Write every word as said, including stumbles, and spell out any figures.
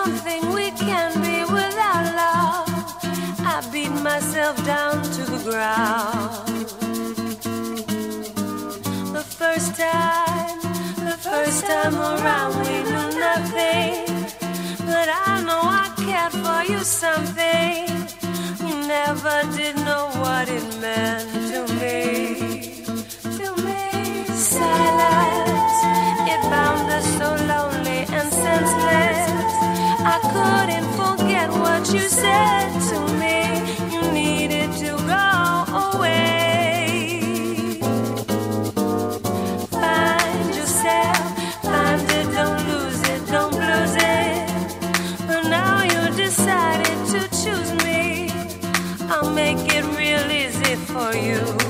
don't think we can be without love. I beat myself down to the ground. The first time, the first time around we knew nothing, but I know I cared for you something. You never did know what it meant to me, to me. Silence, it bound us so lonely and senseless. I couldn't forget what you said to me. You needed to go away. Find yourself, find it, don't lose it, don't lose it. But now you decided to choose me. I'll make it real easy for you.